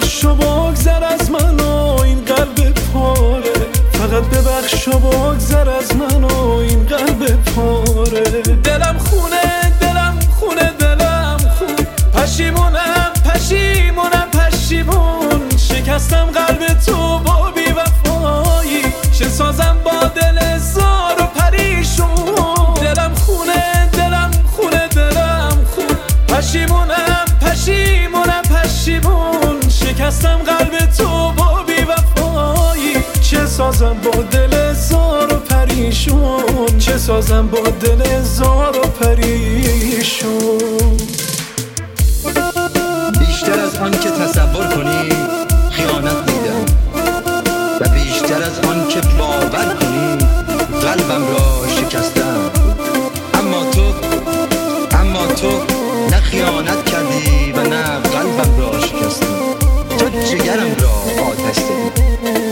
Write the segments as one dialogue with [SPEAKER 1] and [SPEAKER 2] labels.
[SPEAKER 1] ببخش و بگذر از من و این قلب پاره، فقط ببخش و بگذر از من و این قلب پاره. دلم خونه دلم خونه دلم خون، پشیمونم پشیمونم پشیمون، شکستم قلب تو با بی وفایی، چه سازم با دل زار و پریشون. دلم خونه دلم خونه دلم خون، پشیمونم پشیمونم پشیمون، شکستم قلب تو با بی وفایی، چه سازم با دل زار و پریشون، چه سازم با دل زار و پریشون.
[SPEAKER 2] بیشتر از آن که تصور کنی خیانت میدم و بیشتر از آن که باور کنی قلبم را شکستم. اما تو نه خیانت کردی و نه قلبم را شکستی، تو جگرم را آتش زدی.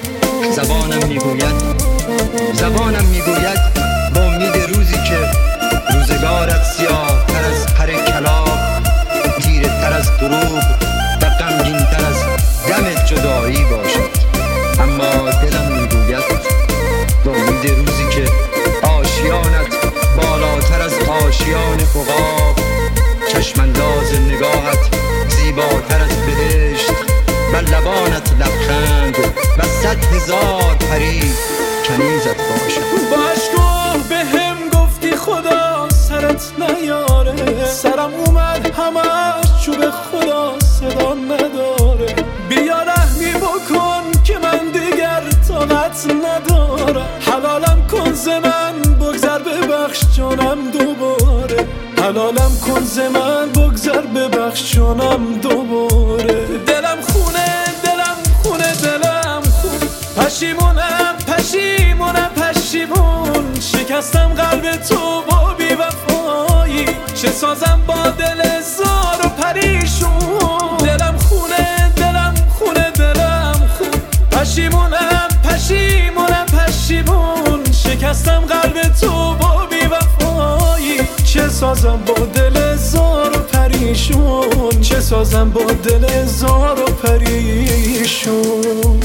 [SPEAKER 2] زبانم میگوید با امید روزی که روزگارت سیاه تر از پر کلاغ، تیره تر از دروغ و غمگین تر از دم جدایی باشد. اما دلم میگوید با امید روزی که آشیانت بالاتر از آشیان عقاب، چشمانداز نگاهت زیباتر از بهشت و لبانت لبخند و 100,000 پری کنیزت باشد.
[SPEAKER 1] با اشکو به هم گفتی خدا سرت نیاره، سرم اومد همش چوب خدا صدا نداره. بیا رحمی بکن که من دیگر طاقت ندارم، حلالم کن ز من بگذر ببخش جانم دوباره، حلالم کن ز من بگذر ببخش جانم دوباره. دلم خونه دلم خونه دلم خون، پشیمونم پشیمونم پشیمون، شکستم قلب تو با بی وفایی، چه سازم با دل زار و پریشون. دلم خونه دلم خونه دلم خون، پشیمونم پشیمونم پشیمون، شکستم قلب تو با بی وفایی، چه سازم با دل زار و پریشون، چه سازم با دل زار و پریشون.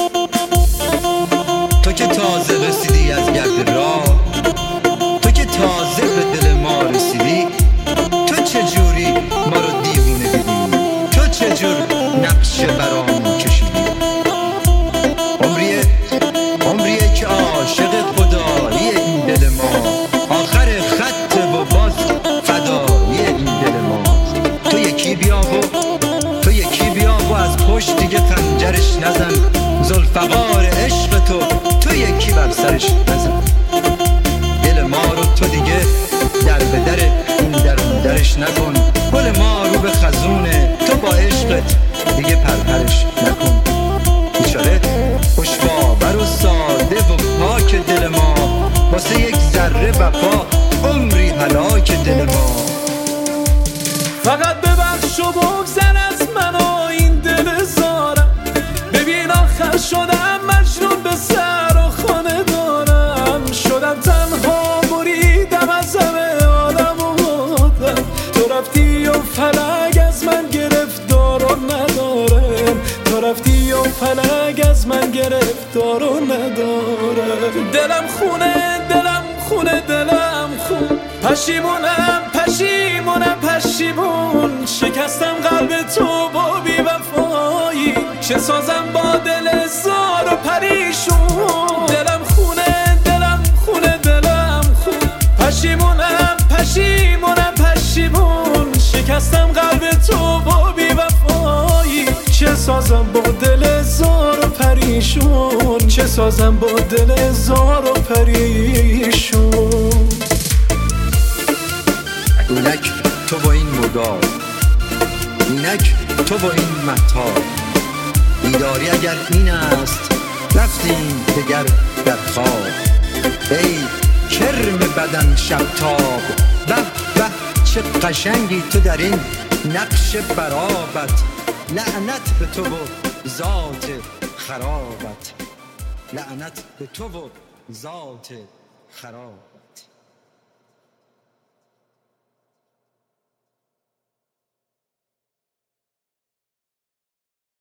[SPEAKER 2] تو که تازه رسیدی از گرد راه، تو که تازه به دل ما رسیدی، تو چجوری ما رو دیوونه دیدی، تو چجور نقش برامون کشیدی. عمریه که عاشق خدایی این دل ما، آخر خط و باز فدایی این دل ما. تو یکی بیا و از پشت دیگه خنجرش نزن، ذوالفقار عشق تو یکی بر سرش نزن. دل ما رو تو دیگه در به در این درون درش نکن، گل ما رو به خزونه تو با عشقت دیگه پرپرش نکن. بیچاره خوش‌باور و ساده و پاک دل ما، واسه یک ذره وفا عمری هلاک دل ما.
[SPEAKER 1] فقط ببخش و بگذر از من و این دل زارم، ببین آخر شدم مجنون به سر و خانه دارم، شدم تنها بریدم از همه آدم و آدم، تو رفتی و فلک از من گرفتار و ندارم، تو رفتی و فلک از من گرفتار و ندارم. دلم خونه دلم خونه دلم خون، پشیمونم پشیمونم پشیمون، شکستم قلب تو با بی وفایی، چه سازم با دل زار و پریشون. دلم خونه دلم خونه دلم خون، پشیمونم پشیمونم پشیمون، شکستم قلب تو با بی وفایی، چه سازم با دل زار و پریشون، چه سازم با دل زار و پریشون.
[SPEAKER 2] اینک تو با این مدار، اینک تو با این مهتاب، بیداری اگر این است رفتیم دگر در خواب. ای کرم بدن شبتاب، به به چه قشنگی تو در این نقش برابت، لعنت به تو و ذات خرابت، لعنت به تو و ذات خرابت.